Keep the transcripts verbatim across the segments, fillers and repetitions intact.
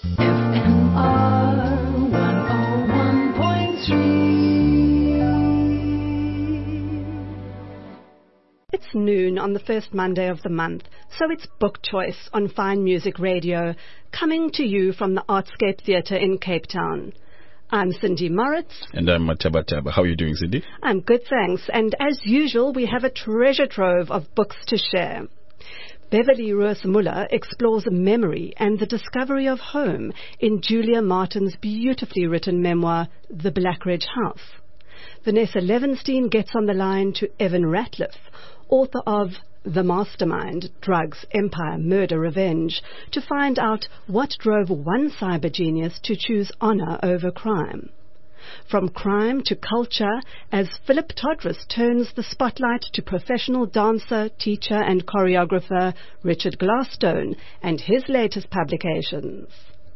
F M R one oh one point three. It's noon on the first Monday of the month, so it's Book Choice on Fine Music Radio, coming to you from the Artscape Theatre in Cape Town. I'm Cindy Moritz. And I'm Mataba Taba. How are you doing, Cindy? I'm good, thanks. And as usual, we have a treasure trove of books to share. Beverly Roos Muller explores memory and the discovery of home in Julia Martin's beautifully written memoir, The Blackridge House. Vanessa Levenstein gets on the line to Evan Ratliff, author of The Mastermind, Drugs, Empire, Murder, Revenge, to find out what drove one cyber genius to choose honor over crime. From crime to culture, as Philip Todrus turns the spotlight to professional dancer, teacher and choreographer Richard Glasstone and his latest publications.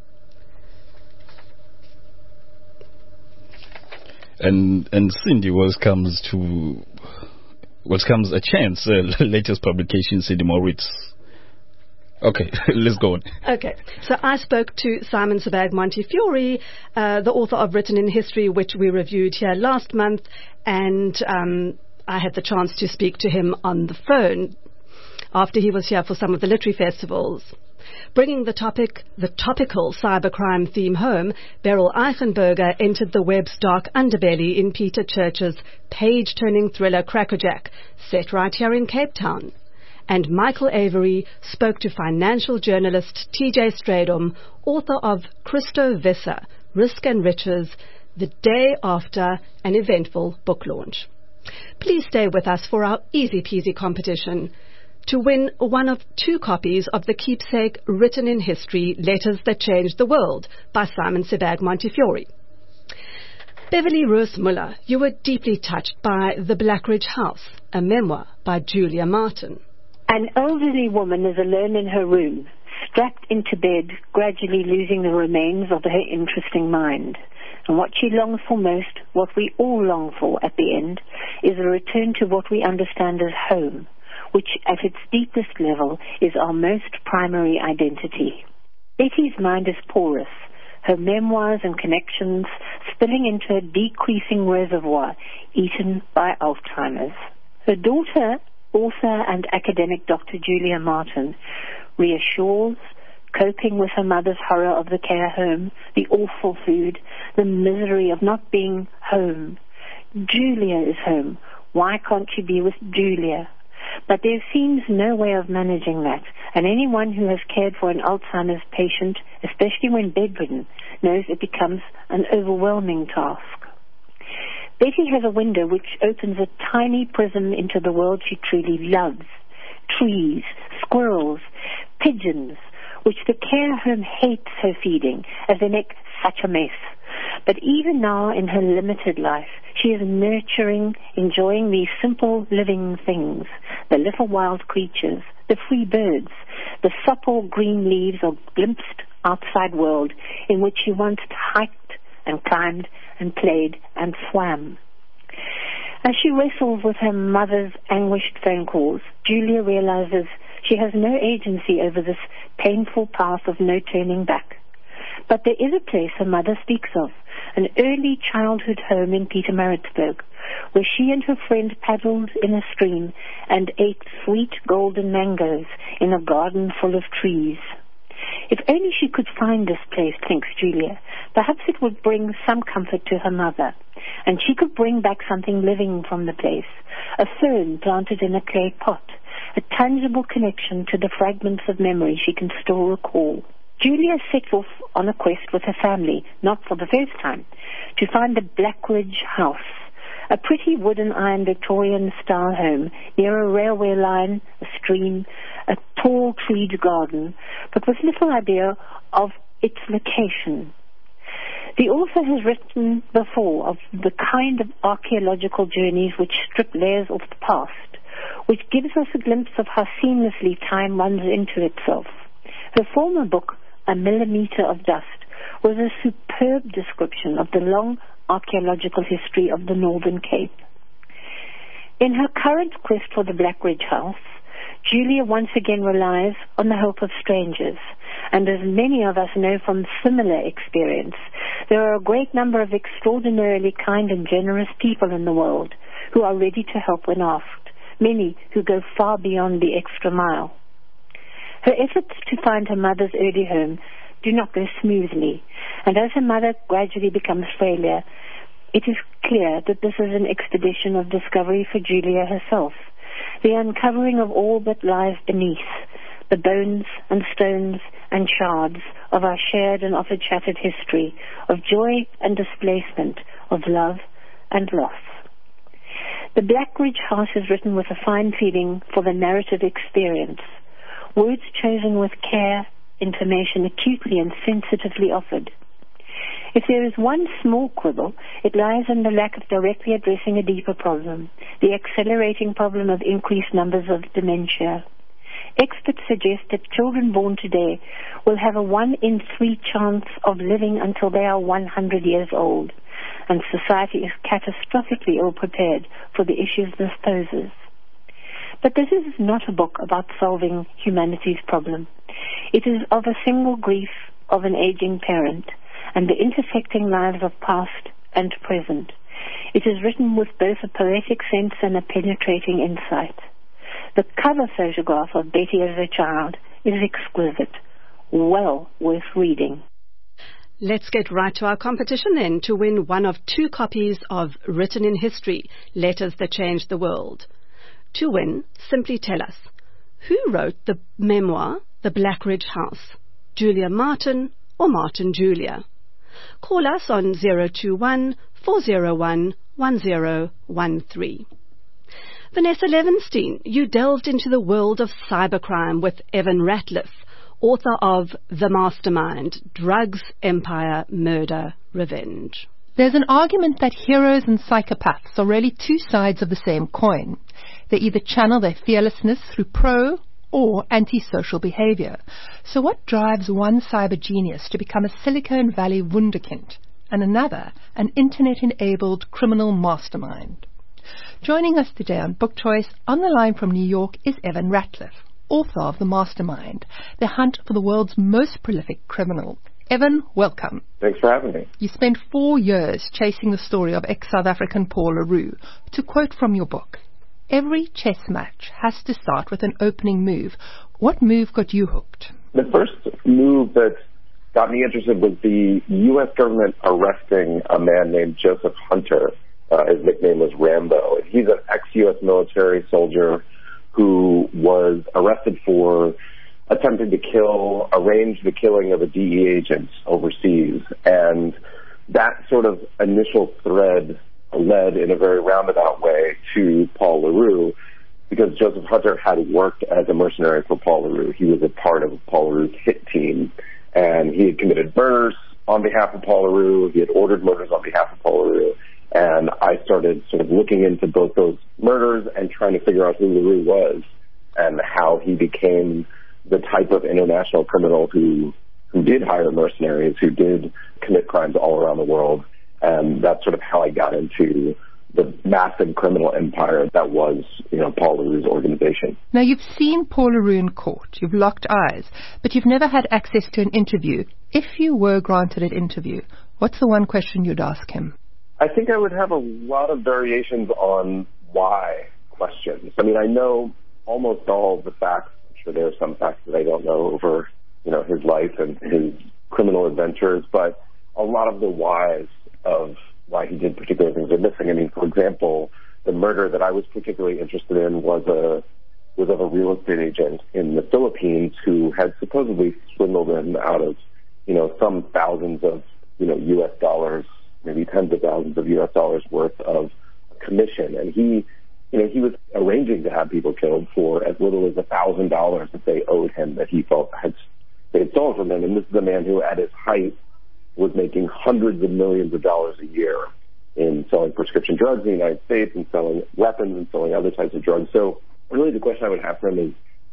And and Cindy, what comes to what comes a chance? Uh, latest publication, Cindy Moritz. Okay, let's go on. Okay, so I spoke to Simon Sebag Montefiore, uh, the author of Written in History, which we reviewed here last month, and um, I had the chance to speak to him on the phone after he was here for some of the literary festivals. Bringing the topic, the topical cybercrime theme home, Beryl Eichenberger entered the web's dark underbelly in Peter Church's page-turning thriller Crackerjack, set right here in Cape Town. And Michael Avery spoke to financial journalist T J Stradom, author of Christo Visser, Risk and Riches, the day after an eventful book launch. Please stay with us for our easy-peasy competition to win one of two copies of the keepsake Written in History, Letters That Changed the World by Simon Sebag Montefiore. Beverly Roos Muller, you were deeply touched by The Blackridge House, a memoir by Julia Martin. An elderly woman is alone in her room, strapped into bed, gradually losing the remains of her interesting mind. And what she longs for most, what we all long for at the end, is a return to what we understand as home, which at its deepest level is our most primary identity. Betty's mind is porous, her memoirs and connections spilling into a decreasing reservoir eaten by Alzheimer's. Her daughter, author and academic Doctor Julia Martin, reassures, coping with her mother's horror of the care home, the awful food, the misery of not being home. Julia is home. Why can't she be with Julia? But there seems no way of managing that, and anyone who has cared for an Alzheimer's patient, especially when bedridden, knows it becomes an overwhelming task. Betty has a window which opens a tiny prism into the world she truly loves. Trees, squirrels, pigeons, which the care home hates her feeding as they make such a mess. But even now in her limited life, she is nurturing, enjoying these simple living things, the little wild creatures, the free birds, the supple green leaves of glimpsed outside world in which she once hiked and climbed and played and swam. As she wrestles with her mother's anguished phone calls, Julia realizes she has no agency over this painful path of no turning back. But there is a place her mother speaks of, an early childhood home in Pietermaritzburg, where she and her friend paddled in a stream and ate sweet golden mangoes in a garden full of trees. If only she could find this place, thinks Julia, perhaps it would bring some comfort to her mother, and she could bring back something living from the place, a fern planted in a clay pot, a tangible connection to the fragments of memory she can still recall. Julia sets off on a quest with her family, not for the first time, to find the Blackridge House, a pretty wooden-iron Victorian-style home near a railway line, a stream, a tall treed garden, but with little idea of its location. The author has written before of the kind of archaeological journeys which strip layers off the past, which gives us a glimpse of how seamlessly time runs into itself. Her former book, A Millimetre of Dust, was a superb description of the long archaeological history of the Northern Cape. In her current quest for the Blackridge House, Julia once again relies on the help of strangers, And as many of us know from similar experience, there are a great number of extraordinarily kind and generous people in the world who are ready to help when asked, many who go far beyond the extra mile. Her efforts to find her mother's early home do not go smoothly, and as her mother gradually becomes frailer, it is clear that this is an expedition of discovery for Julia herself, the uncovering of all that lies beneath, the bones and stones and shards of our shared and often shattered history, of joy and displacement, of love and loss. The Blackridge House is written with a fine feeling for the narrative experience, words chosen with care, information acutely and sensitively offered. If there is one small quibble, it lies in the lack of directly addressing a deeper problem, the accelerating problem of increased numbers of dementia. Experts suggest that children born today will have a one in three chance of living until they are one hundred years old, and society is catastrophically ill-prepared for the issues this poses. But this is not a book about solving humanity's problem. It is of a single grief of an aging parent and the intersecting lives of past and present. It is written with both a poetic sense and a penetrating insight. The cover photograph of Betty as a child is exquisite, well worth reading. Let's get right to our competition then, to win one of two copies of Written in History, Letters That Changed the World. To win, simply tell us, who wrote the memoir, The Blackridge House? Julia Martin or Martin Julia? Call us on zero two one, four zero one, one zero one three. Vanessa Levenstein, you delved into the world of cybercrime with Evan Ratliff, author of The Mastermind, Drugs, Empire, Murder, Revenge. There's an argument that heroes and psychopaths are really two sides of the same coin. They either channel their fearlessness through pro or antisocial behavior. So what drives one cyber genius to become a Silicon Valley wunderkind and another an internet-enabled criminal mastermind? Joining us today on Book Choice on the line from New York is Evan Ratliff, author of The Mastermind, The Hunt for the World's Most Prolific Criminal. Evan, welcome. Thanks for having me. You spent four years chasing the story of ex-South African Paul LaRue. To quote from your book, every chess match has to start with an opening move. What move got you hooked? The first move that got me interested was the U S government arresting a man named Joseph Hunter. Uh, his nickname was Rambo. He's an ex-U S military soldier who was arrested for attempting to kill, arrange the killing of a D E agent overseas. And that sort of initial thread led in a very roundabout way to Paul LaRue, because Joseph Hunter had worked as a mercenary for Paul LaRue. He was a part of Paul LaRue's hit team, and he had committed murders on behalf of Paul LaRue. He had ordered murders on behalf of Paul LaRue. And I started sort of looking into both those murders and trying to figure out who LaRue was and how he became the type of international criminal who who did hire mercenaries, who did commit crimes all around the world. And that's sort of how I got into the massive criminal empire that was, you know, Paul LaRue's organization. Now, you've seen Paul LaRue in court. You've locked eyes, but you've never had access to an interview. If you were granted an interview, what's the one question you'd ask him? I think I would have a lot of variations on why questions. I mean, I know almost all of the facts. I'm sure there are some facts that I don't know over, you know, his life and his criminal adventures, but a lot of the whys of why he did particular things are missing. I mean, for example, the murder that I was particularly interested in was a was of a real estate agent in the Philippines who had supposedly swindled him out of, you know, some thousands of, you know, U S dollars, maybe tens of thousands of U S dollars worth of commission. And he, you know, he was arranging to have people killed for as little as a thousand dollars that they owed him that he felt had they had stolen from him. And this is a man who, at his height, was making hundreds of millions of dollars a year in selling prescription drugs in the United States and selling weapons and selling other types of drugs. So really the question I would have for him is,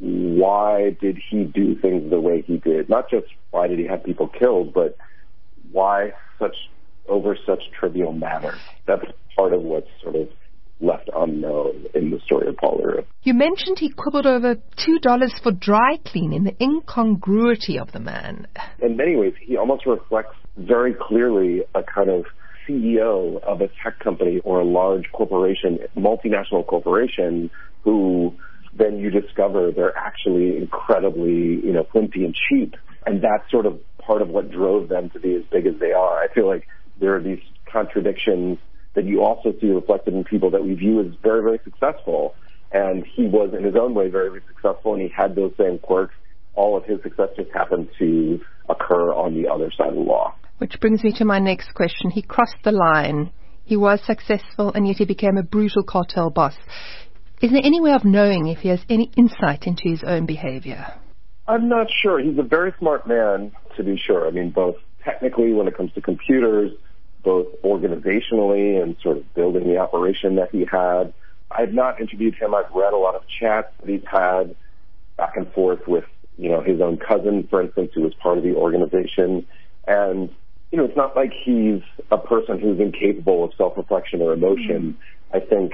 why did he do things the way he did? Not just why did he have people killed, but why such over such trivial matters? That's part of what's sort of left unknown in the story of Paul LaRue. You mentioned he quibbled over two dollars for dry cleaning, the incongruity of the man. In many ways, he almost reflects very clearly a kind of C E O of a tech company or a large corporation, multinational corporation, who then you discover they're actually incredibly, you know, flimsy and cheap. And that's sort of part of what drove them to be as big as they are. I feel like there are these contradictions that you also see reflected in people that we view as very, very successful. And he was, in his own way, very, very successful, and he had those same quirks. All of his success just happened to occur on the other side of the law. Which brings me to my next question. He crossed the line. He was successful, and yet he became a brutal cartel boss. Is there any way of knowing if he has any insight into his own behavior? I'm not sure. He's a very smart man, to be sure. I mean, both technically when it comes to computers, both organizationally and sort of building the operation that he had. I've not interviewed him. I've read a lot of chats that he's had back and forth with, you know, his own cousin, for instance, who was part of the organization. And, you know, it's not like he's a person who's incapable of self-reflection or emotion. Mm-hmm. I think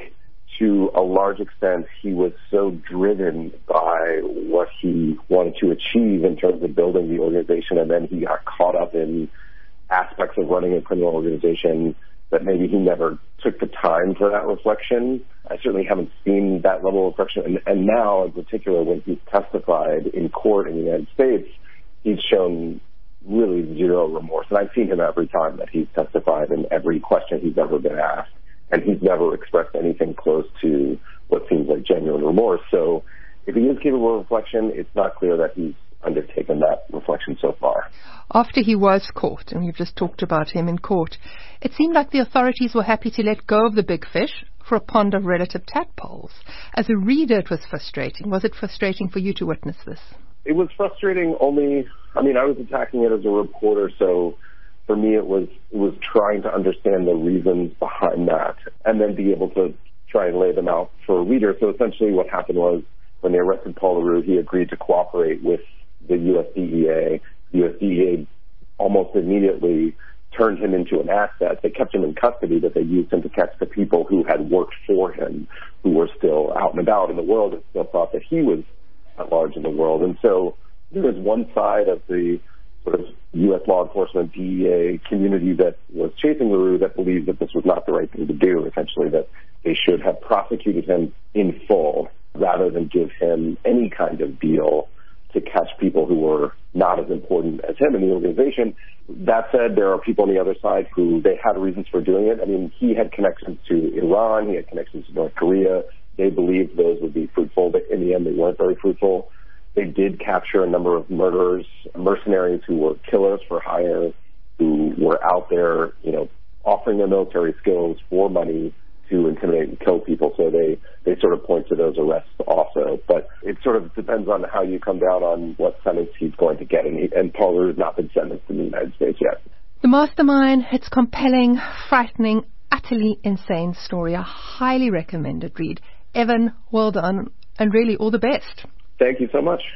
to a large extent, he was so driven by what he wanted to achieve in terms of building the organization, and then he got caught up in aspects of running a criminal organization that maybe he never took the time for that reflection. I certainly haven't seen that level of reflection. And, and now, in particular, when he's testified in court in the United States, he's shown really zero remorse. And I've seen him every time that he's testified in every question he's ever been asked. And he's never expressed anything close to what seems like genuine remorse. So if he is capable of reflection, it's not clear that he's undertaken that reflection so far. After he was caught, and we've just talked about him in court, it seemed like the authorities were happy to let go of the big fish for a pond of relative tadpoles. As a reader, it was frustrating. Was it frustrating for you to witness this? It was frustrating only, I mean, I was attacking it as a reporter, so for me it was it was trying to understand the reasons behind that and then be able to try and lay them out for a reader. So essentially what happened was when they arrested Paul LaRue, he agreed to cooperate with the U S D E A. The U S D E A almost immediately turned him into an asset. They kept him in custody, but they used him to catch the people who had worked for him, who were still out and about in the world and still thought that he was at large in the world. And so there was one side of the sort of U S law enforcement, D E A community that was chasing LaRue that believed that this was not the right thing to do, essentially, that they should have prosecuted him in full rather than give him any kind of deal to catch people who were not as important as him in the organization. That said, there are people on the other side who they had reasons for doing it. I mean, he had connections to Iran, he had connections to North Korea. They believed those would be fruitful, but in the end they weren't very fruitful. They did capture a number of murderers, mercenaries who were killers for hire, who were out there, you know, offering their military skills for money to intimidate and kill people. So they, they sort of point to those arrests also. But it sort of depends on how you come down on what sentence he's going to get. And, he, and Paul LaRue has not been sentenced in the United States yet. The Mastermind, it's compelling, frightening, utterly insane story. A highly recommended read. Evan, well done, and really all the best. Thank you so much.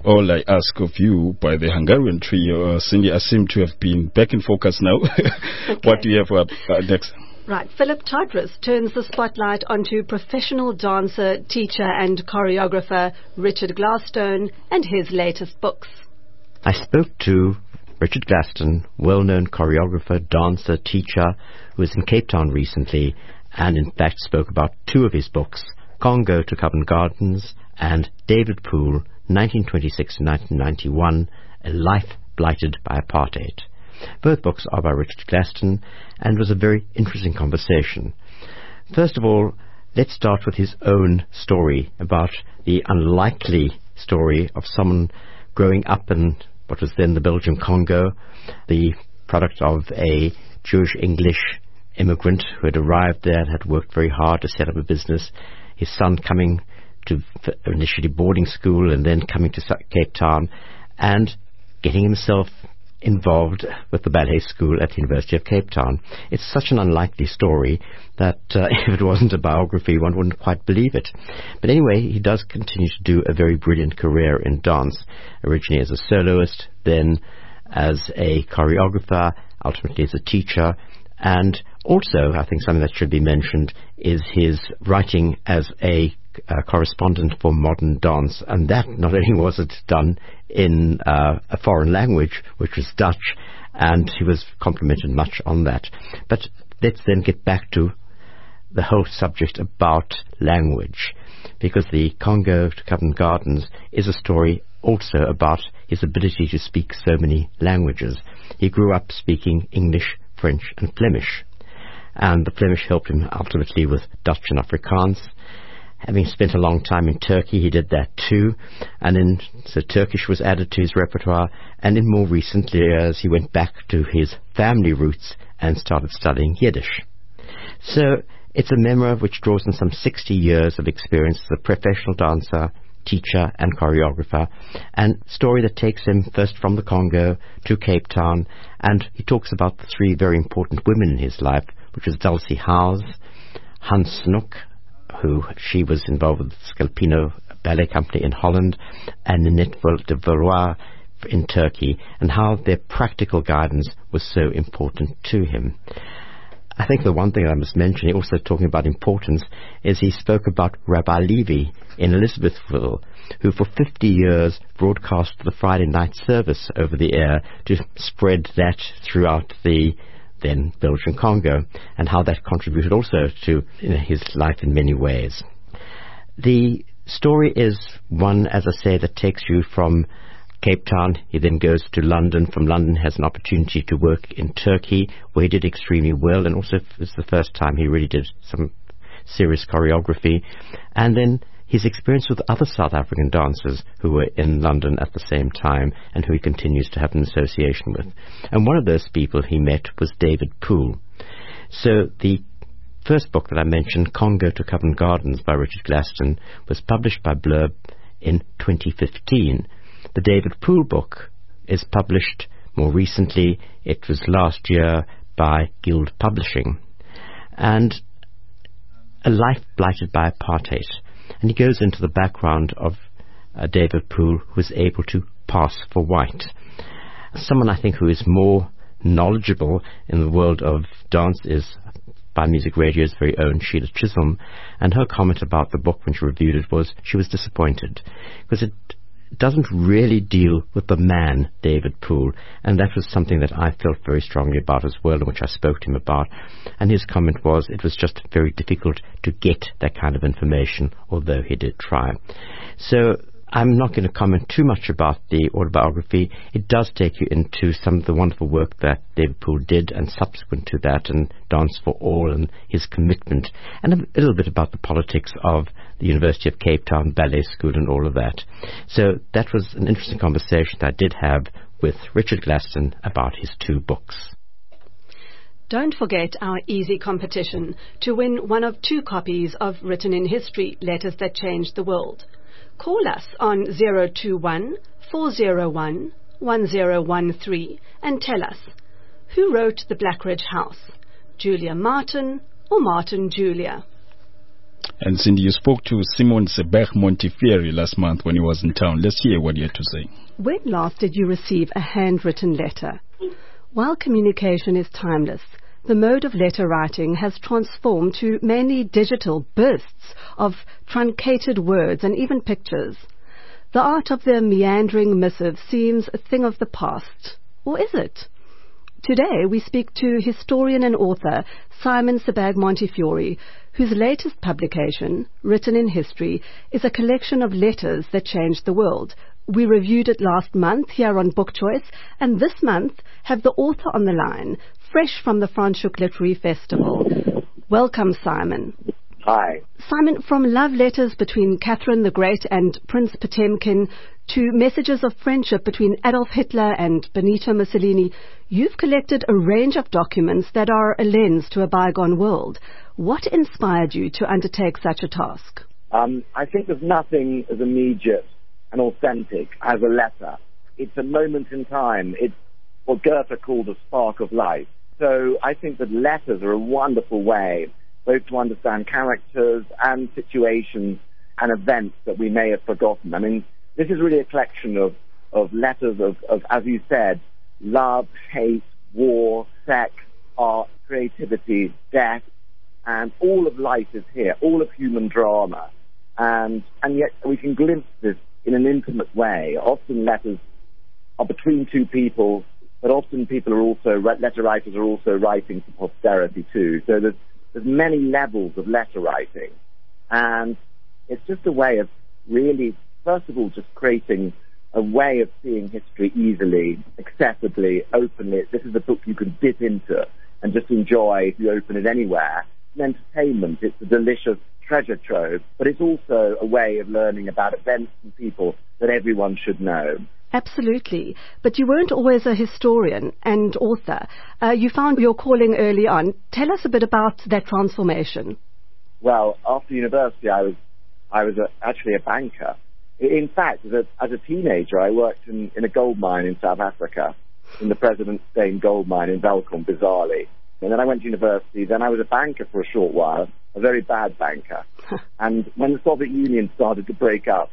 all I ask of you by the Hungarian trio. Uh, Cindy, I seem to have been back in focus now. Okay. What do you have uh, uh, next? Right. Philip Todris turns the spotlight onto professional dancer, teacher and choreographer Richard Glasstone and his latest books. I spoke to Richard Glasstone, well-known choreographer, dancer, teacher, who was in Cape Town recently, and in fact spoke about two of his books, Congo to Covent Gardens and David Poole, nineteen twenty-six to nineteen ninety-one, A Life Blighted by Apartheid. Both books are by Richard Glasstone, and was a very interesting conversation. First of all, let's start with his own story about the unlikely story of someone growing up in what was then the Belgian Congo, the product of a Jewish-English immigrant who had arrived there and had worked very hard to set up a business, his son coming to initially boarding school and then coming to Cape Town and getting himself involved with the ballet school at the University of Cape Town. It's such an unlikely story that uh, if it wasn't a biography, one wouldn't quite believe it. But anyway, he does continue to do a very brilliant career in dance, originally as a soloist, then as a choreographer, ultimately as a teacher, and also, I think something that should be mentioned is his writing as a uh, correspondent for modern dance, and that not only was it done in uh, a foreign language, which was Dutch, and he was complimented much on that. But let's then get back to the whole subject about language, because the Congo to Covent Gardens is a story also about his ability to speak so many languages. He grew up speaking English, French and Flemish, and the Flemish helped him ultimately with Dutch and Afrikaans. Having spent a long time in Turkey, he did that too, and then so Turkish was added to his repertoire, and in more recent years he went back to his family roots and started studying Yiddish. So it's a memoir which draws on some sixty years of experience as a professional dancer, teacher and choreographer, and story that takes him first from the Congo to Cape Town, and he talks about the three very important women in his life, which was Dulcie Howes, Hans Snoek, who she was involved with the Scalpino Ballet Company in Holland, and Ninette de Valois in Turkey, and how their practical guidance was so important to him. I think the one thing I must mention, also talking about importance, is he spoke about Rabbi Levy in Elizabethville, who for fifty years broadcast the Friday night service over the air to spread that throughout the then Belgian Congo, and how that contributed also to you know, his life in many ways. The story is one, as I say, that takes you from Cape Town. He then goes to London. From London has an opportunity to work in Turkey, where he did extremely well, and also it's the first time he really did some serious choreography. And then his experience with other South African dancers who were in London at the same time and who he continues to have an association with. And one of those people he met was David Poole. So the first book that I mentioned, Congo to Covent Gardens by Richard Glasstone, was published by Blurb in twenty fifteen. The David Poole book is published more recently. It was last year by Guild Publishing. And A Life Blighted by Apartheid. And he goes into the background of uh, David Poole, who was able to pass for white. Someone I think who is more knowledgeable in the world of dance is by Music Radio's very own Sheila Chisholm, and her comment about the book when she reviewed it was she was disappointed because it doesn't really deal with the man David Poole, and that was something that I felt very strongly about as well, and which I spoke to him about. And his comment was it was just very difficult to get that kind of information, although he did try. So I'm not going to comment too much about the autobiography. It does take you into some of the wonderful work that David Poole did, and subsequent to that, and Dance for All and his commitment, and a little bit about the politics of the University of Cape Town Ballet School and all of that. So that was an interesting conversation that I did have with Richard Glasstone about his two books. Don't forget our easy competition to win one of two copies of Written in History, Letters That Changed the World. Call us on zero two one, four zero one, one zero one three and tell us, who wrote The Blackridge House, Julia Martin or Martin Julia? And Cindy, you spoke to Simon Sebag Montefiore last month when he was in town. Let's hear what he had to say. When last did you receive a handwritten letter? While communication is timeless, the mode of letter writing has transformed to mainly digital bursts of truncated words and even pictures. The art of the meandering missive seems a thing of the past. Or is it? Today we speak to historian and author Simon Sebag Montefiore, whose latest publication, Written in History, is a collection of letters that changed the world. We reviewed it last month here on Book Choice, and this month have the author on the line, fresh from the Franschhoek Literary Festival. Welcome, Simon. Hi. Simon, from love letters between Catherine the Great and Prince Potemkin to messages of friendship between Adolf Hitler and Benito Mussolini, you've collected a range of documents that are a lens to a bygone world. What inspired you to undertake such a task? Um, I think there's nothing as immediate and authentic as a letter. It's a moment in time. It's what Goethe called a spark of life. So I think that letters are a wonderful way both to understand characters and situations and events that we may have forgotten. I mean, this is really a collection of, of letters of, of, as you said, love, hate, war, sex, art, creativity, death, and all of life is here, all of human drama. And, and yet we can glimpse this in an intimate way. Often letters are between two people, but often people are also, letter writers are also writing for posterity too. So there's There's many levels of letter writing, and it's just a way of really, first of all, just creating a way of seeing history easily, accessibly, openly. This is a book you can dip into and just enjoy if you open it anywhere. It's an entertainment. It's a delicious treasure trove, but it's also a way of learning about events and people that everyone should know. Absolutely. But you weren't always a historian and author. Uh, you found your calling early on. Tell us a bit about that transformation. Well, after university, I was I was a, actually a banker. In fact, as a, as a teenager, I worked in, in a gold mine in South Africa, in the President Steyn gold mine in Welkom, bizarrely. And then I went to university. Then I was a banker for a short while, a very bad banker. And when the Soviet Union started to break up,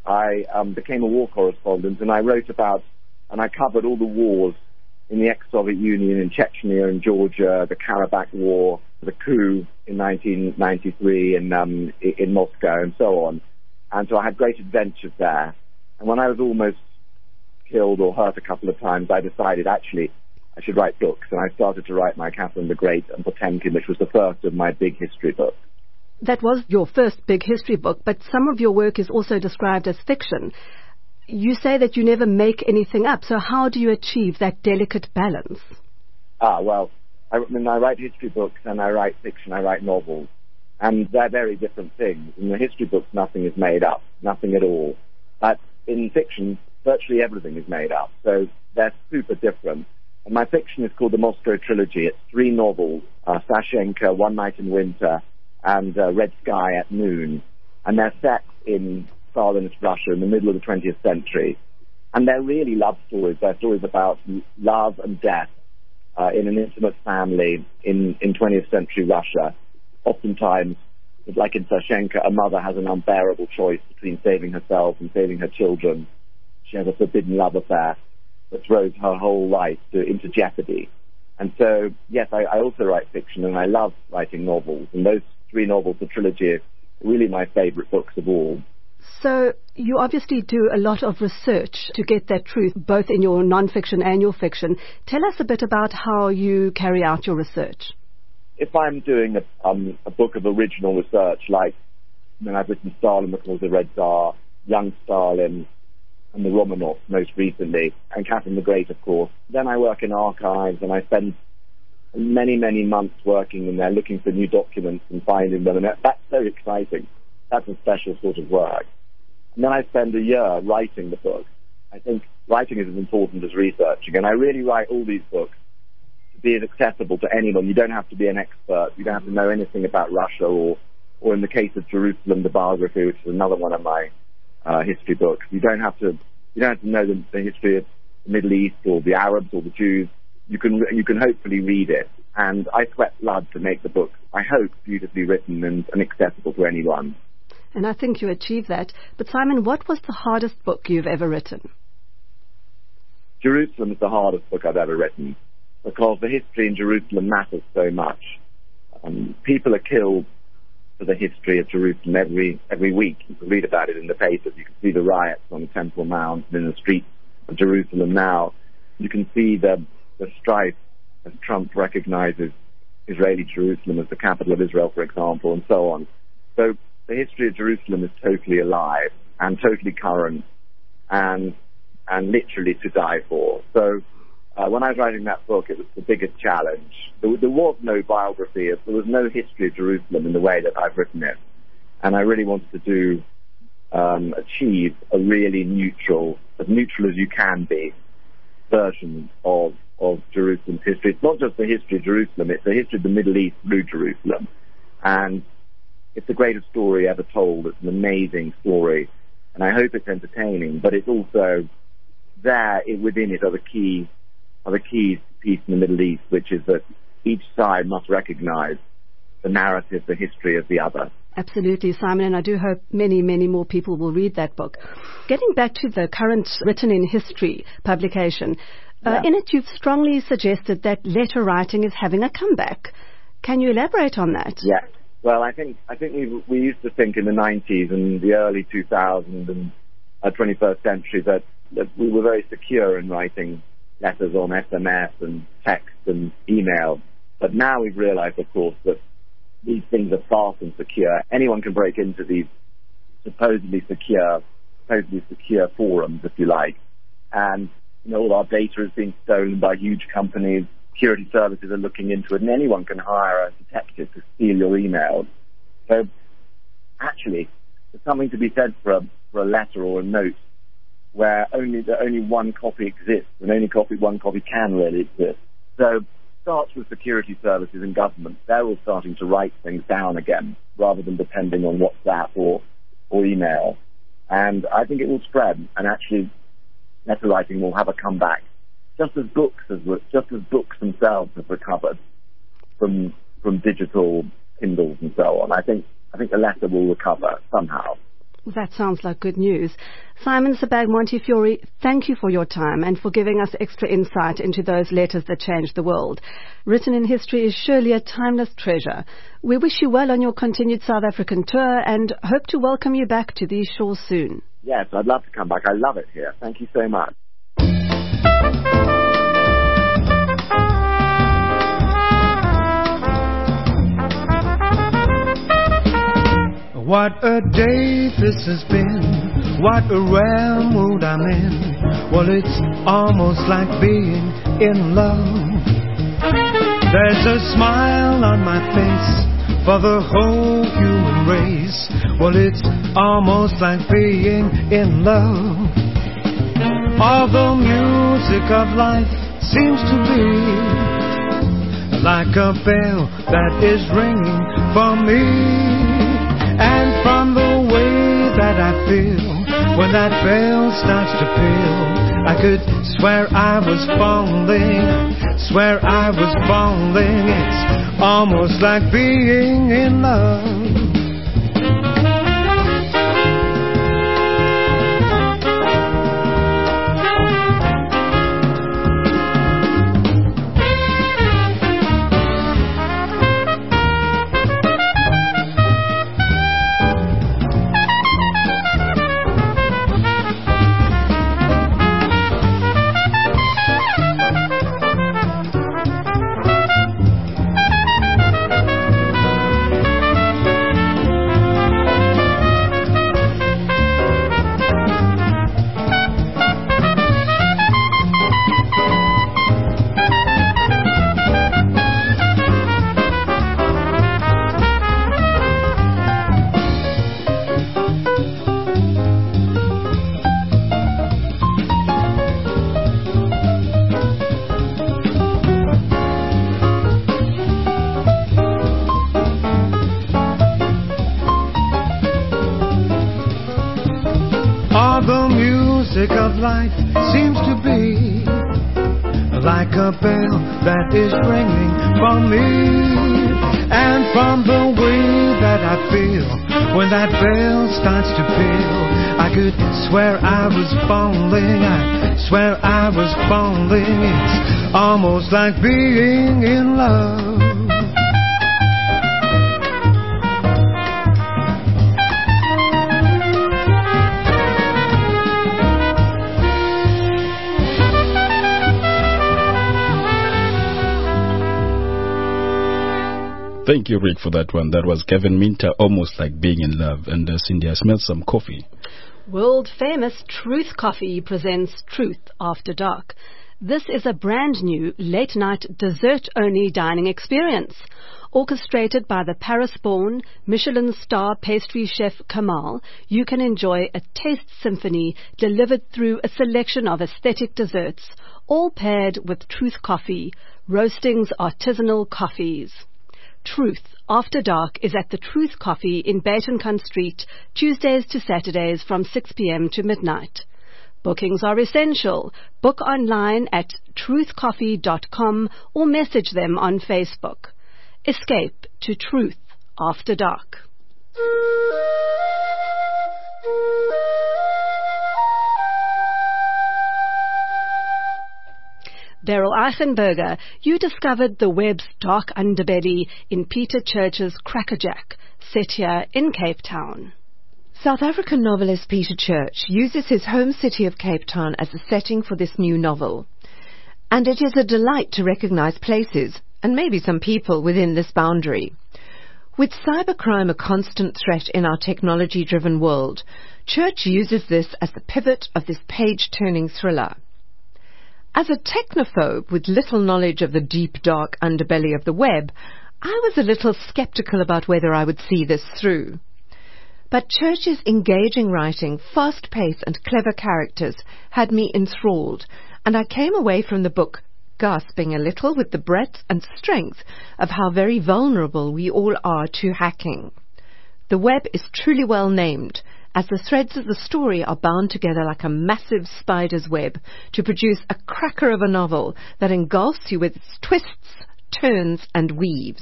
I um, became a war correspondent, and I wrote about, and I covered all the wars in the ex-Soviet Union, in Chechnya and Georgia, the Karabakh War, the coup in nineteen ninety-three in, um, in Moscow, and so on. And so I had great adventures there. And when I was almost killed or hurt a couple of times, I decided actually I should write books, and I started to write my Catherine the Great and Potemkin, which was the first of my big history books. That was your first big history book, but some of your work is also described as fiction. You say that you never make anything up, so how do you achieve that delicate balance? Ah, well, I, I mean, I write history books and I write fiction, I write novels, and they're very different things. In the history books, nothing is made up, nothing at all. But in fiction, virtually everything is made up, so they're super different. And my fiction is called the Moscow Trilogy. It's three novels, uh, Sashenka, One Night in Winter, and uh, Red Sky at Noon, and they're set in Stalinist Russia in the middle of the twentieth century, and they're really love stories. They're stories about love and death uh, in an intimate family in, in twentieth century Russia. Oftentimes, like in Sashenka, a mother has an unbearable choice between saving herself and saving her children. She has a forbidden love affair that throws her whole life to, into jeopardy. And so, yes, I, I also write fiction, and I love writing novels, and those three novels, the trilogy, are really my favorite books of all. So you obviously do a lot of research to get that truth, both in your non-fiction and your fiction. Tell us a bit about how you carry out your research. If I'm doing a, um, a book of original research, like when I've written Stalin before the Red Tsar, Young Stalin, and the Romanovs most recently, and Catherine the Great, of course, then I work in archives, and I spend many, many months working in there looking for new documents and finding them, and that's so exciting. That's a special sort of work. And then I spend a year writing the book. I think writing is as important as researching, and I really write all these books to be as accessible to anyone. You don't have to be an expert. You don't have to know anything about Russia, or, or in the case of Jerusalem, the biography, which is another one of my uh, history books. You don't have to. You don't have to know the, the history of the Middle East or the Arabs or the Jews. You can you can hopefully read it And I sweat blood to make the book, I hope, beautifully written and, and accessible to anyone. And I think you achieved that. But Simon, what was the hardest book you've ever written? Jerusalem is the hardest book I've ever written, because the history in Jerusalem matters so much. Um, people are killed for the history of Jerusalem every every week. You can read about it in the papers. You can see the riots on the Temple Mount and in the streets of Jerusalem now. You can see the, the strife as Trump recognizes Israeli Jerusalem as the capital of Israel, for example, and so on. So the history of Jerusalem is totally alive and totally current and and literally to die for. So uh, when I was writing that book, it was the biggest challenge. There, there was no biography. There was no history of Jerusalem in the way that I've written it. And I really wanted to do, um, achieve a really neutral, as neutral as you can be, version of, of Jerusalem's history. It's not just the history of Jerusalem, it's the history of the Middle East through Jerusalem. And it's the greatest story ever told. It's an amazing story. And I hope it's entertaining, but it's also there it, within it are the key are the keys to peace in the Middle East, which is that each side must recognize the narrative, the history of the other. Absolutely, Simon, and I do hope many, many more people will read that book. Getting back to the current Written in History publication, uh, yeah. in it you've strongly suggested that letter writing is having a comeback. Can you elaborate on that? Yeah. Well, I think I think we we used to think in the nineties and the early two thousands and uh, twenty-first century that, that we were very secure in writing letters on S M S and text and email. But now we've realized, of course, that these things are far from secure. Anyone can break into these supposedly secure, supposedly secure forums, if you like. And, you know, all our data is being stolen by huge companies. Security services are looking into it, and anyone can hire a detective to steal your emails. So, actually, there's something to be said for a, for a letter or a note where only the only one copy exists, and only copy one copy can really exist. So, it starts with security services and government. They're all starting to write things down again, rather than depending on WhatsApp or or email. And I think it will spread, and actually, letter writing will have a comeback. Just as books, as just as books themselves have recovered from from digital Kindles and so on, I think I think the letter will recover somehow. That sounds like good news. Simon Sebag Montefiore, thank you for your time and for giving us extra insight into those letters that changed the world. Written in History is surely a timeless treasure. We wish you well on your continued South African tour and hope to welcome you back to these shores soon. Yes, I'd love to come back. I love it here. Thank you so much. What a day this has been, what a rare mood I'm in. Well, it's almost like being in love. There's a smile on my face for the whole human race. Well, it's almost like being in love. All the music of life seems to be like a bell that is ringing for me. And from the way that I feel when that bell starts to peal, I could swear I was falling, swear I was falling. It's almost like being in love. Of life seems to be like a bell that is ringing for me. And from the way that I feel when that bell starts to peal, I could swear I was falling, I swear I was falling. It's almost like being in love. Thank you, Rick, for that one. That was Kevin Minter, Almost Like Being in Love. And uh, Cindy, I smelled some coffee. World famous Truth Coffee presents Truth After Dark. This is a brand new late-night dessert-only dining experience. Orchestrated by the Paris-born Michelin star pastry chef Kamal, you can enjoy a taste symphony delivered through a selection of aesthetic desserts, all paired with Truth Coffee, Roasting's artisanal coffees. Truth After Dark is at the Truth Coffee in Batencun Street, Tuesdays to Saturdays from six p.m. to midnight. Bookings are essential. Book online at truth coffee dot com or message them on Facebook. Escape to Truth After Dark. Beryl Eichenberger, you discovered the web's dark underbelly in Peter Church's Crackerjack, set here in Cape Town. South African novelist Peter Church uses his home city of Cape Town as a setting for this new novel. And it is a delight to recognize places, and maybe some people, within this boundary. With cybercrime a constant threat in our technology-driven world, Church uses this as the pivot of this page-turning thriller. As a technophobe with little knowledge of the deep, dark underbelly of the web, I was a little skeptical about whether I would see this through. But Church's engaging writing, fast pace and clever characters had me enthralled, and I came away from the book gasping a little with the breadth and strength of how very vulnerable we all are to hacking. The web is truly well named, as the threads of the story are bound together like a massive spider's web to produce a cracker of a novel that engulfs you with its twists, turns, and weaves.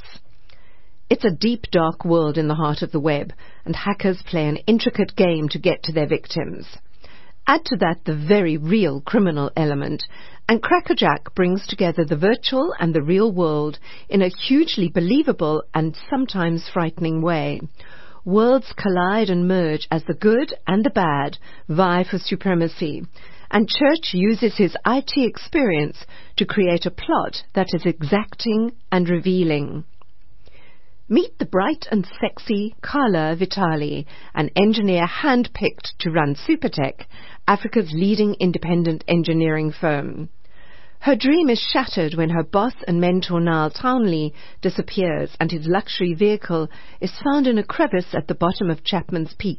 It's a deep, dark world in the heart of the web, and hackers play an intricate game to get to their victims. Add to that the very real criminal element, and Crackerjack brings together the virtual and the real world in a hugely believable and sometimes frightening way. Worlds collide and merge as the good and the bad vie for supremacy, and Church uses his I T experience to create a plot that is exacting and revealing. Meet the bright and sexy Carla Vitali, an engineer hand-picked to run Supertech, Africa's leading independent engineering firm. Her dream is shattered when her boss and mentor Niall Townley disappears and his luxury vehicle is found in a crevice at the bottom of Chapman's Peak.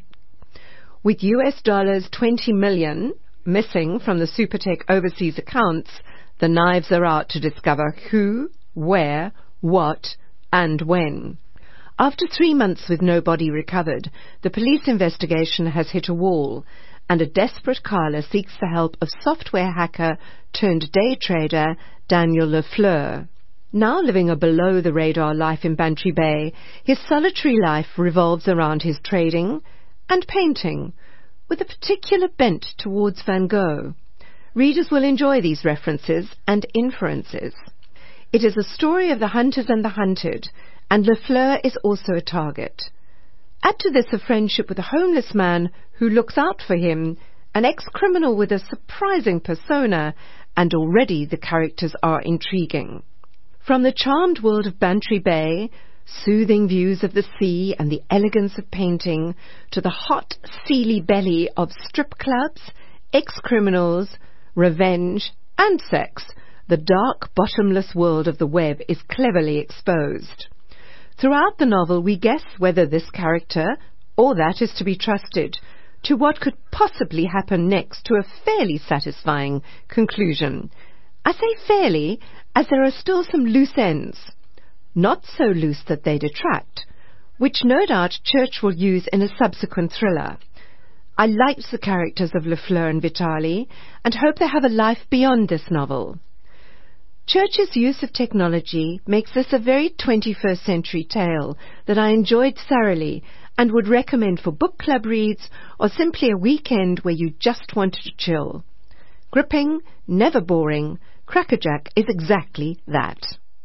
With U S dollars twenty million missing from the Supertech overseas accounts, the knives are out to discover who, where, what, and when. After three months with no body recovered, the police investigation has hit a wall, and a desperate Carla seeks the help of software hacker turned day trader Daniel Lafleur. Now living a below-the-radar life in Bantry Bay, his solitary life revolves around his trading and painting, with a particular bent towards Van Gogh. Readers will enjoy these references and inferences. It is a story of the hunters and the hunted, and Lafleur is also a target. Add to this a friendship with a homeless man who looks out for him, an ex-criminal with a surprising persona, and already the characters are intriguing. From the charmed world of Bantry Bay, soothing views of the sea and the elegance of painting, to the hot, seely belly of strip clubs, ex-criminals, revenge, and sex, the dark, bottomless world of the web is cleverly exposed. Throughout the novel, we guess whether this character or that is to be trusted, to what could possibly happen next to a fairly satisfying conclusion. I say fairly, as there are still some loose ends, not so loose that they detract, which no doubt Church will use in a subsequent thriller. I liked the characters of Lafleur and Vitali, and hope they have a life beyond this novel. Church's use of technology makes this a very twenty-first century tale that I enjoyed thoroughly and would recommend for book club reads or simply a weekend where you just wanted to chill. Gripping, never boring, Crackerjack is exactly that.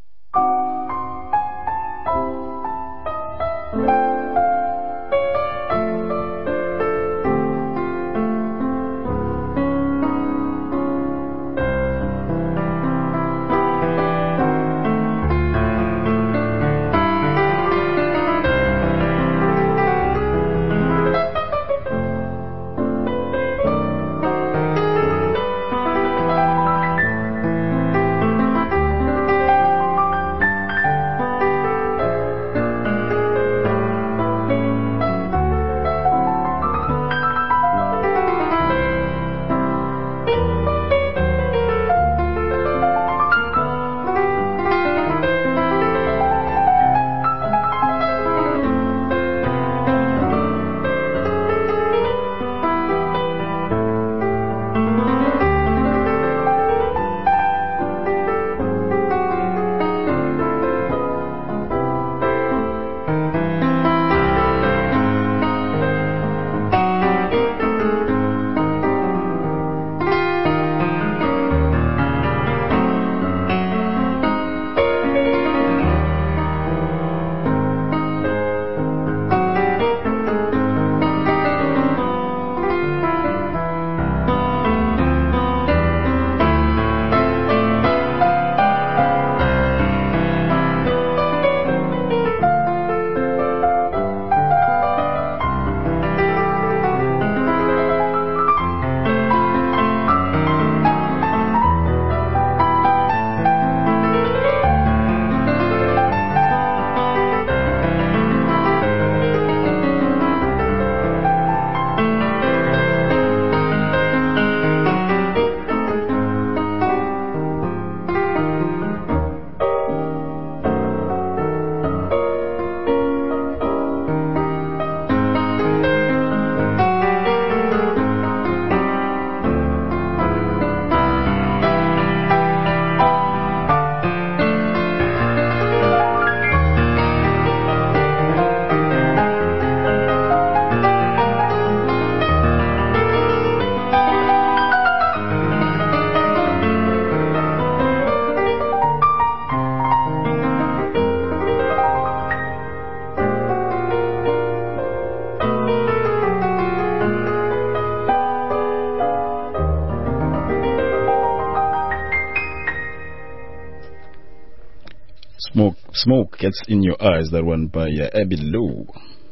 Smoke, Smoke Gets in Your Eyes, that one by uh, Abby Lowe.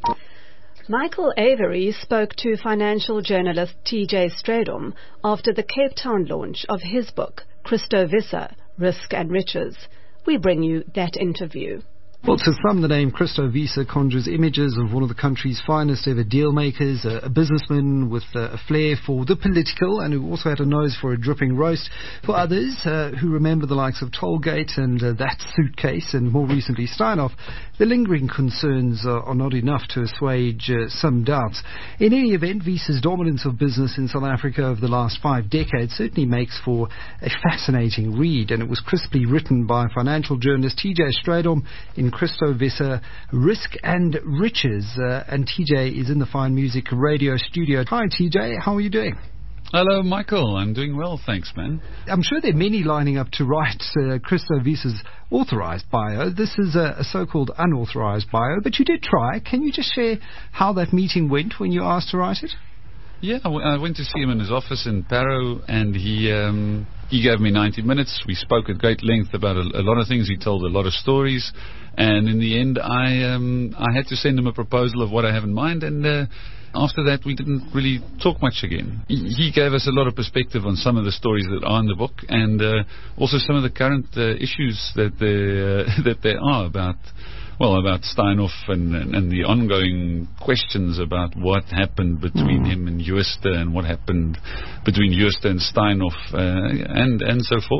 Michael Avery spoke to financial journalist T J Stradom after the Cape Town launch of his book, Christo Visser, Risk and Riches. We bring you that interview. Well, to some, the name Christo Visser conjures images of one of the country's finest ever deal makers, a, a businessman with uh, a flair for the political and who also had a nose for a dripping roast. For others uh, who remember the likes of Tollgate and uh, That Suitcase and more recently Steinhoff, the lingering concerns uh, are not enough to assuage uh, some doubts. In any event, Visser's dominance of business in South Africa over the last five decades certainly makes for a fascinating read, and it was crisply written by financial journalist T J Stradom in Christo Visser, Risk and Riches. Uh, and T J is in the Fine Music Radio studio. Hi T J, how are you doing? Hello Michael, I'm doing well, thanks man. I'm sure there are many lining up to write uh, Christo Visser's authorised bio. This is a, a so-called unauthorised bio, but you did try. Can you just share how that meeting went when you asked to write it? Yeah, I went to see him in his office in Parow, and he um, he gave me ninety minutes. We spoke at great length about a, a lot of things. He told a lot of stories, and in the end, I um, I had to send him a proposal of what I have in mind, and uh, after that, we didn't really talk much again. He, he gave us a lot of perspective on some of the stories that are in the book, and uh, also some of the current uh, issues that there uh, that there are about. Well, about Steinhoff and, and, and the ongoing questions about what happened between mm. him and Jooste and what happened between Jooste and Steinhoff uh, and, and so forth.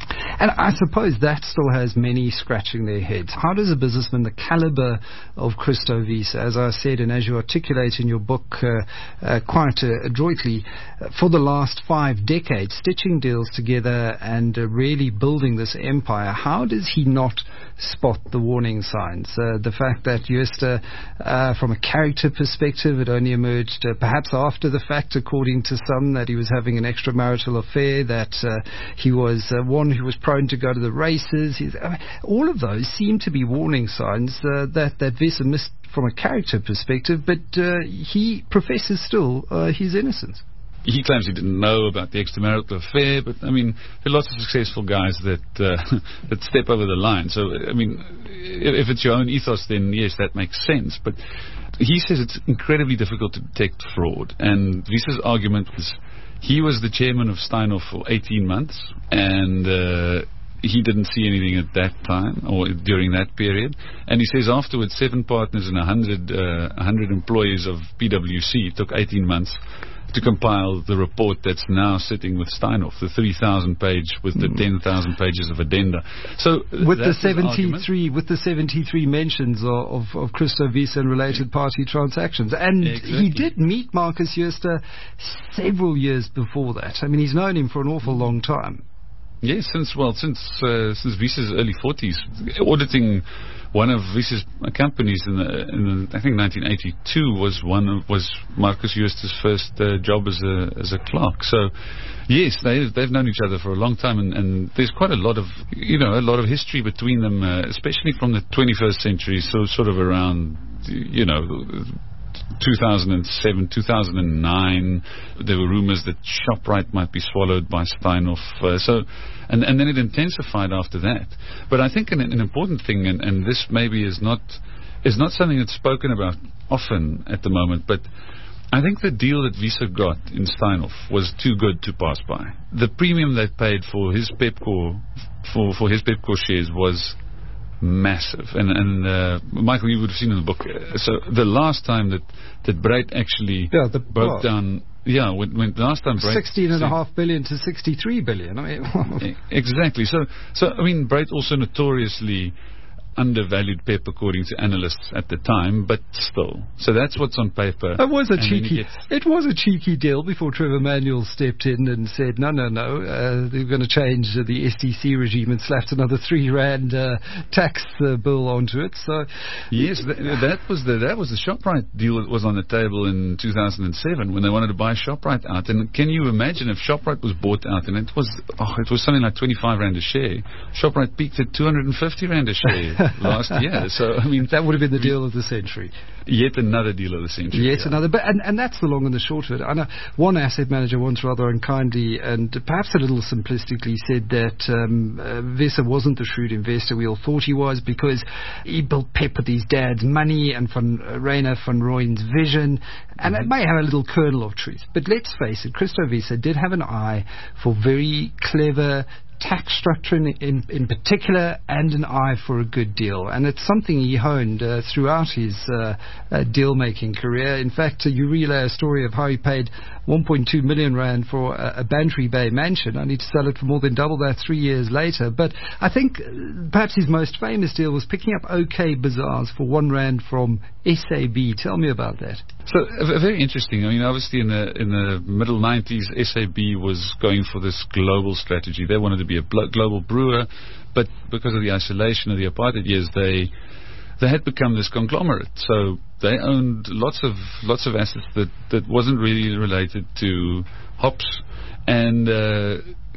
And I suppose that still has many scratching their heads. How does a businessman the caliber of Christo Wiese, as I said, and as you articulate in your book uh, uh, quite uh, adroitly, uh, for the last five decades, stitching deals together and uh, really building this empire, how does he not spot the warning signs? Uh, the fact that Jooste, uh, from a character perspective, it only emerged uh, perhaps after the fact, according to some, that he was having an extramarital affair, that uh, he was uh, one who was prone to go to the races. He's, I mean, all of those seem to be warning signs uh, that, that Wiese missed from a character perspective, but uh, he professes still uh, his innocence. He claims he didn't know about the extramarital affair, but I mean, there are lots of successful guys that uh, that step over the line. So, I mean, if, if it's your own ethos, then yes, that makes sense. But he says it's incredibly difficult to detect fraud, and Wiese's argument was he was the chairman of Steinhoff for eighteen months, and uh, he didn't see anything at that time or during that period. And he says afterwards, seven partners and a hundred uh, a hundred employees of P W C, it took eighteen months to compile the report that's now sitting with Steinhoff, the three thousand page with the mm. ten thousand pages of addenda. So with the seventy-three with the seventy-three mentions of of, of Christo Wiese and related party transactions, and exactly. He did meet Marcus Jooste several years before that. I mean, he's known him for an awful long time. Yes, since well, since uh, since Wiese's early forties, auditing one of Wiese's companies in the, in the I think nineteen eighty-two was one of, was Marcus Jooste's first uh, job as a as a clerk. So, yes, they they've known each other for a long time, and, and there's quite a lot of you know a lot of history between them, uh, especially from the twenty-first century. So sort of around you know. two thousand seven, two thousand nine, there were rumors that ShopRite might be swallowed by Steinhoff. Uh, so, and, and then it intensified after that. But I think an, an important thing, and, and this maybe is not is not something that's spoken about often at the moment, but I think the deal that Wiese got in Steinhoff was too good to pass by. The premium they paid for his Pepkor for, for his Pepkor shares was massive, and and uh, Michael, you would have seen in the book. Uh, so the last time that that Bright actually yeah, the, broke well, down, yeah, when, when the last time Bright sixteen and a half billion to sixty-three billion. I mean, exactly. So so I mean, Bright also notoriously undervalued Pep according to analysts at the time, but still. So that's what's on paper. It was a cheeky. It was a cheeky deal before Trevor Manuel stepped in and said, "No, no, no. Uh, they're going to change uh, the S T C regime and slapped another three rand uh, tax uh, bill onto it." So, yes, that, that was the that was the ShopRite deal that was on the table in two thousand seven when they wanted to buy ShopRite out. And can you imagine if ShopRite was bought out and it was oh, it was something like twenty-five rand a share? ShopRite peaked at two hundred fifty rand a share. Last year, so I mean that would have been the deal of the century. Yet another deal of the century. Yet yeah. another, but and, and that's the long and the short of it. I know one asset manager once rather unkindly and perhaps a little simplistically said that um, uh, Wiese wasn't the shrewd investor we all thought he was because he built Pep with his dad's money and van uh, Rainer van Rooyen's vision, and mm-hmm. it may have a little kernel of truth. But let's face it, Christo Wiese did have an eye for very clever tax structure in, in, in particular, and an eye for a good deal. And it's something he honed uh, throughout his uh, uh, deal-making career. In fact, uh, you relay a story of how he paid one point two million rand for a, a Bantry Bay mansion, only to sell it for more than double that three years later. But I think uh, perhaps his most famous deal was picking up OK Bazaars for one rand from S A B. Tell me about that. So uh, very interesting. I mean, obviously in the in the middle nineties, S A B was going for this global strategy. They wanted to be a global brewer, but because of the isolation of the apartheid years, they they had become this conglomerate. So they owned lots of lots of assets that, that wasn't really related to hops, and uh,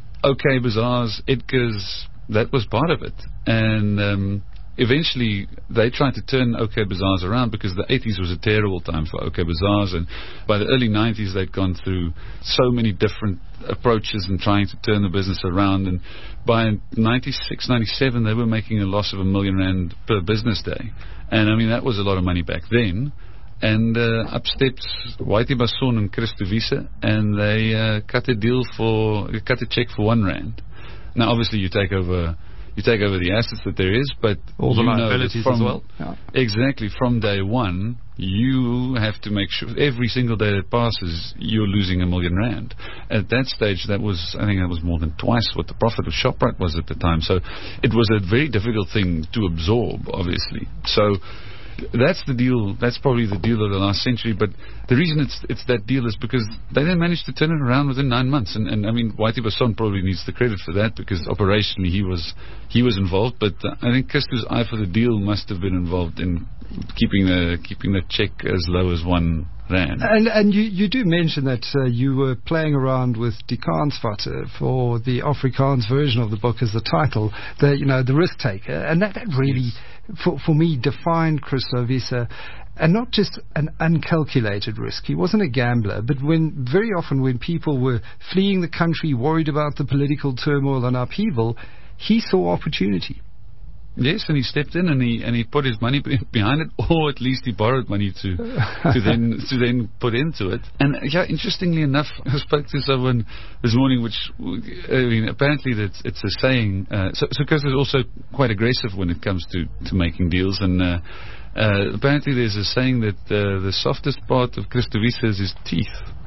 OK Bazaars, Edgar's, that was part of it. And um, eventually they tried to turn OK Bazaars around because the eighties was a terrible time for OK Bazaars, and by the early nineties they'd gone through so many different approaches and trying to turn the business around, and by ninety-six, ninety-seven they were making a loss of a million rand per business day, and I mean that was a lot of money back then. And uh, up steps Whitey Basson and Christo Wiese, and they uh, cut a deal for cut a check for one rand. Now obviously you take over you take over the assets that there is, but all the you know that liabilities from, as well. Yeah. Exactly. From day one, you have to make sure every single day that passes, you're losing a million rand. At that stage, that was, I think that was more than twice what the profit of Shoprite was at the time. So it was a very difficult thing to absorb, obviously. So that's the deal. That's probably the deal of the last century. But the reason it's it's that deal is because they then managed to turn it around within nine months. And, and I mean, Whitey Basson probably needs the credit for that because operationally he was he was involved. But uh, I think Christo's eye for the deal must have been involved in keeping the keeping the check as low as one rand. And and you, you do mention that uh, you were playing around with Die Kansvatter for the Afrikaans version of the book as the title, the you know the risk taker, and that, that really. Yes. For, for me, defined Christo Wiese, and not just an uncalculated risk. He wasn't a gambler, but when very often when people were fleeing the country, worried about the political turmoil and upheaval, he saw opportunity. Yes, and he stepped in and he and he put his money behind it, or at least he borrowed money to to then to then put into it. And yeah, interestingly enough, I spoke to someone this morning, which I mean, apparently that's it's a saying. Uh, so, so Chris is also quite aggressive when it comes to to making deals, and uh, uh, apparently there's a saying that uh, the softest part of Christo Wiese is his teeth.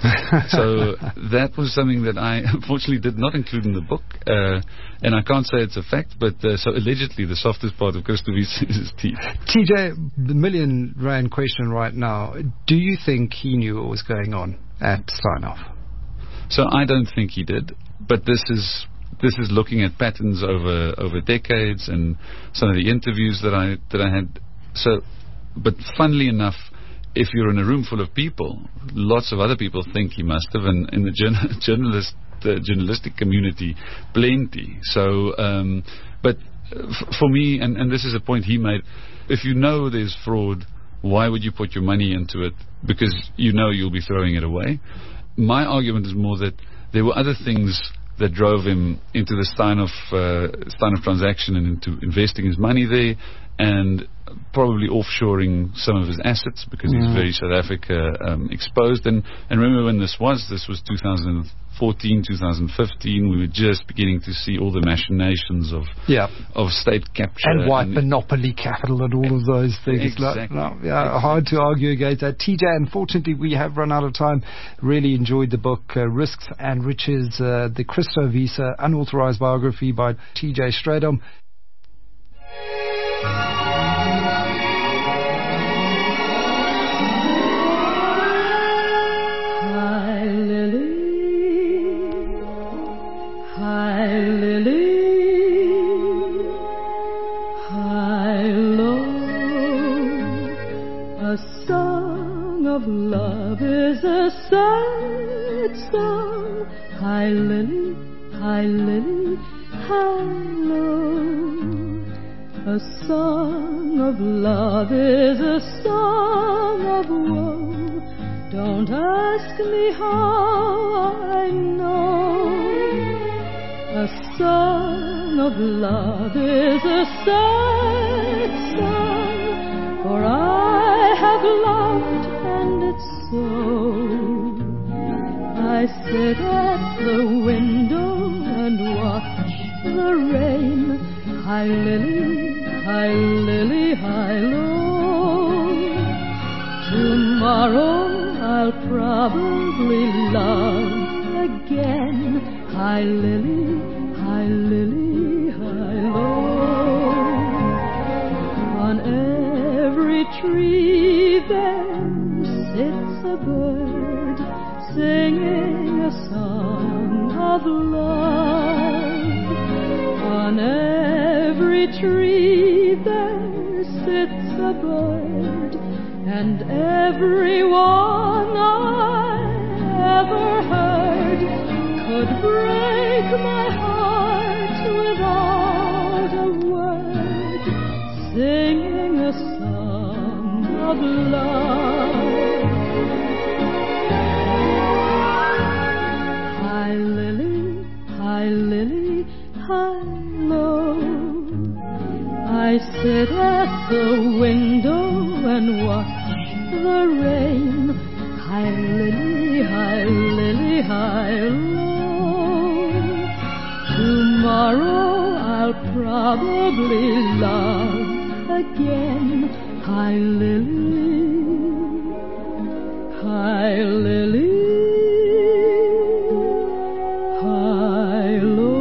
So that was something that I unfortunately did not include in the book, uh, and I can't say it's a fact, but uh, so allegedly the softest part of Christo Wiese is his teeth. T J, the million rand question right now, do you think he knew what was going on at Steinhoff? So I don't think he did, but this is this is looking at patterns over over decades and some of the interviews that I that I had. So, but funnily enough, if you're in a room full of people, lots of other people think he must have, and in the journal, journalist, uh, journalistic community, plenty. So, um, but f- for me, and, and this is a point he made, if you know there's fraud, why would you put your money into it? Because you know you'll be throwing it away. My argument is more that there were other things that drove him into the Steinhoff, uh, Steinhoff transaction and into investing his money there, and probably offshoring some of his assets because mm. he's very South Africa um, exposed. And, and remember when this was, this was two thousand fourteen, two thousand fifteen, we were just beginning to see all the machinations of yeah. of state capture. And white and monopoly capital and all of those things. Exactly. Like, no, yeah, exactly. Hard to argue against that. T J, unfortunately, we have run out of time. Really enjoyed the book, uh, Risks and Riches, uh, the Christo Wiese unauthorized biography by T J Strydom. Love is a sad song. Hi lily, hi lily, hi lo. A song of love is a song of woe. Don't ask me how I know. A song of love is a sad song, for I have loved and it's so. I sit at the window and watch the rain. Hi lily, hi lily, hi lo. Tomorrow I'll probably love again. Hi lily, hi lily, hi lo. On every tree there sits a bird singing a song of love. On every tree there sits a bird, and everyone I ever heard could break my heart without a word, singing a song of love. Hi lily, hi lily, hi lo. I sit at the window and watch the rain. Hi lily, hi lily, hi lo. Tomorrow I'll I'll probably love again. Hi, Lily. Hi, Lily. Hi, Lord.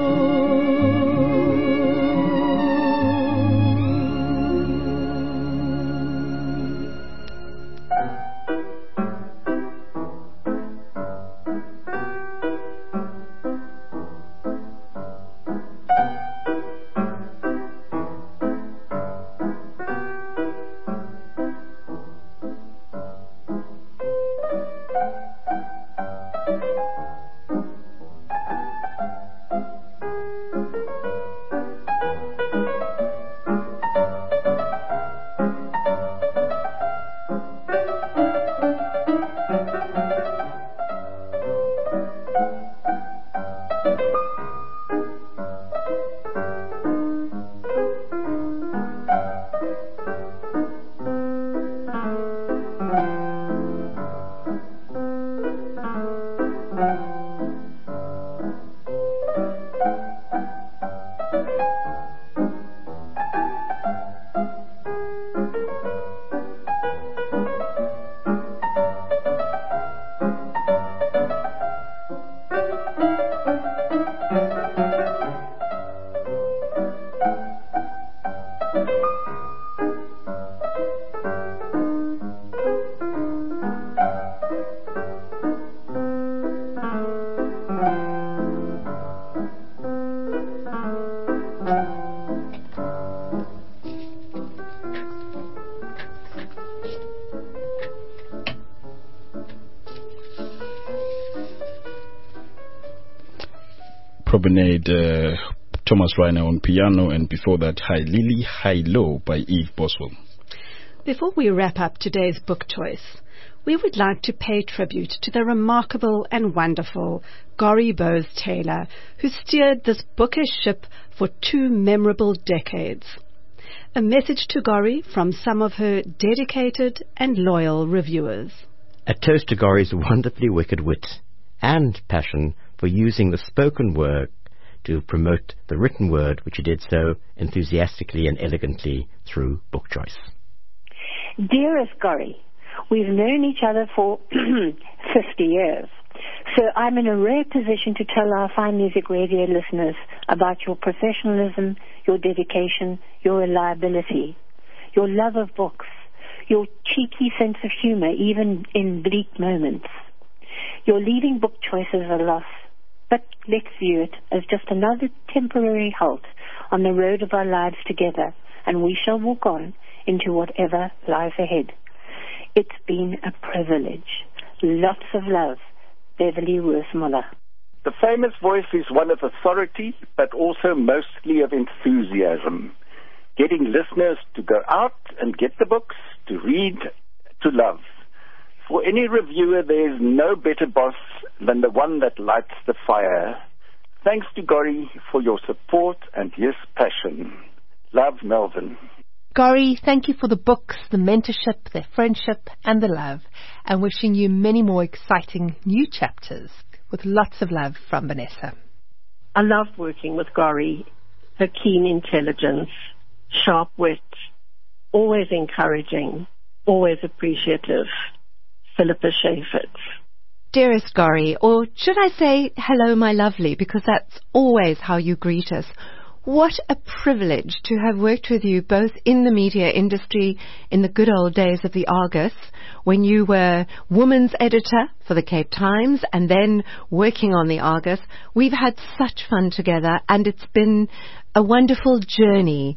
Promenade, uh, Thomas Reiner on piano, and before that, Hi Lily, Hi Low by Eve Boswell. Before we wrap up today's book choice, we would like to pay tribute to the remarkable and wonderful Gorrie Bowes Taylor, who steered this bookish ship for two memorable decades. A message to Gorrie from some of her dedicated and loyal reviewers. A toast to Gorrie's wonderfully wicked wit and passion for using the spoken word to promote the written word, which he did so enthusiastically and elegantly through Book Choice. Dearest Gorrie, we've known each other for fifty years, so I'm in a rare position to tell our Fine Music Radio listeners about your professionalism, your dedication, your reliability, your love of books, your cheeky sense of humor even in bleak moments. Your leading book choices are lost, but let's view it as just another temporary halt on the road of our lives together, and we shall walk on into whatever lies ahead. It's been a privilege. Lots of love. Beverly Worthmuller. The famous voice is one of authority, but also mostly of enthusiasm. Getting listeners to go out and get the books, to read, to love. For any reviewer, there is no better boss than the one that lights the fire. Thanks to Gorrie for your support and his passion. Love, Melvin. Gorrie, thank you for the books, the mentorship, the friendship, and the love, and wishing you many more exciting new chapters. With lots of love from Vanessa. I love working with Gorrie. Her keen intelligence, sharp wit, always encouraging, always appreciative. Philippa Shafert. Dearest Gorrie, or should I say hello my lovely, because that's always how you greet us. What a privilege to have worked with you both in the media industry in the good old days of the Argus, when you were woman's editor for the Cape Times and then working on the Argus. We've had such fun together and it's been a wonderful journey.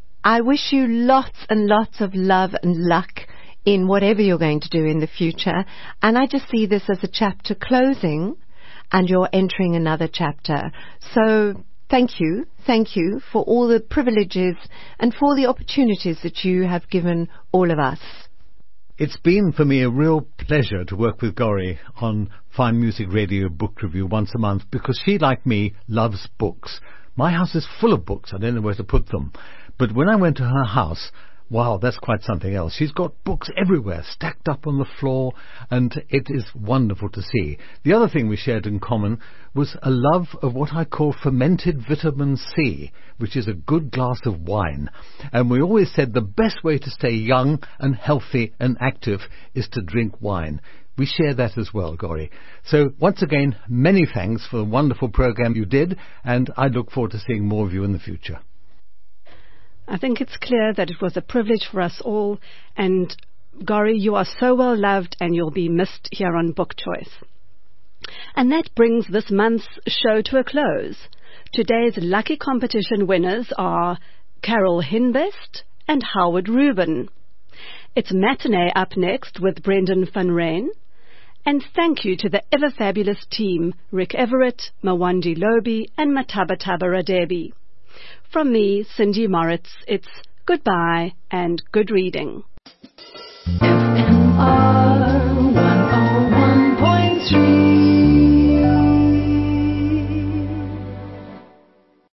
I wish you lots and lots of love and luck in whatever you're going to do in the future. And I just see this as a chapter closing and you're entering another chapter. So thank you. Thank you for all the privileges and for the opportunities that you have given all of us. It's been for me a real pleasure to work with Gorrie on Fine Music Radio Book Review once a month, because she, like me, loves books. My house is full of books. I don't know where to put them. But when I went to her house, Wow, that's quite something else. She's got books everywhere, stacked up on the floor, and it is wonderful to see. The other thing we shared in common was a love of what I call fermented vitamin C, which is a good glass of wine. And we always said the best way to stay young and healthy and active is to drink wine. We share that as well, Gori. So once again, many thanks for the wonderful program you did, and I look forward to seeing more of you in the future. I think it's clear that it was a privilege for us all, and Gori, you are so well loved and you'll be missed here on Book Choice. And that brings this month's show to a close. Today's lucky competition winners are Carol Hinbest and Howard Rubin. It's Matinee up next with Brendan van Rijn. And thank you to the ever-fabulous team, Rick Everett, Mawandi Lobi and Matabataba Radebi. From me, Cindy Moritz, it's goodbye and good reading. F M